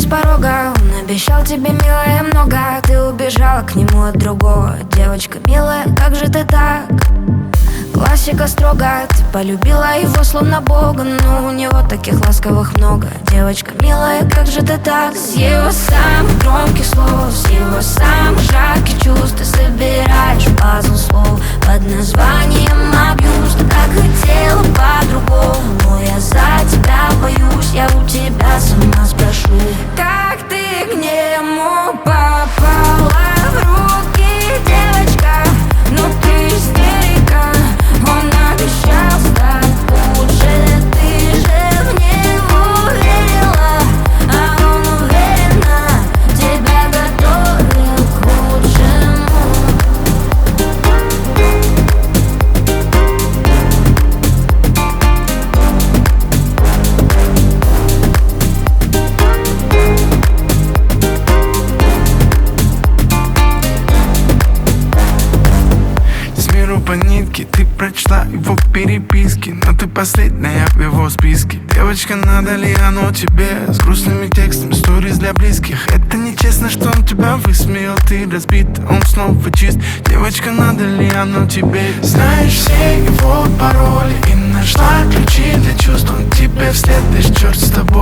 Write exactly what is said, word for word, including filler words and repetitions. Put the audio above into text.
с порога. Он обещал тебе, милая, много. Ты убежала к нему от другого. Девочка милая, как же ты так? Классика строго. Ты полюбила его словно бога, но у него таких ласковых много. Девочка милая, как же ты так? С его самых громких слов, с его самых жарких чувств ты собираешь пазл слов под названием абьюз. Ты так хотела по-другому, но я за тебя боюсь. Я у тебя сама спрошу, как ты к нему попала в руки, девочка? Ну ты истерика. Он обещал стать лучше, ты же в него верила, а он уверенно тебя готовил к лучшему. С миру по нитке ты прочла его переписки, но ты последняя в его списке. Девочка, надо ли оно тебе? С грустными текстами, сториз для близких. Это нечестно, что он тебя высмеял. Ты разбит, он снова чист. Девочка, надо ли оно тебе? Знаешь все его пароли и нашла ключи для чувств. Он тебе вслед, лишь черт с тобой.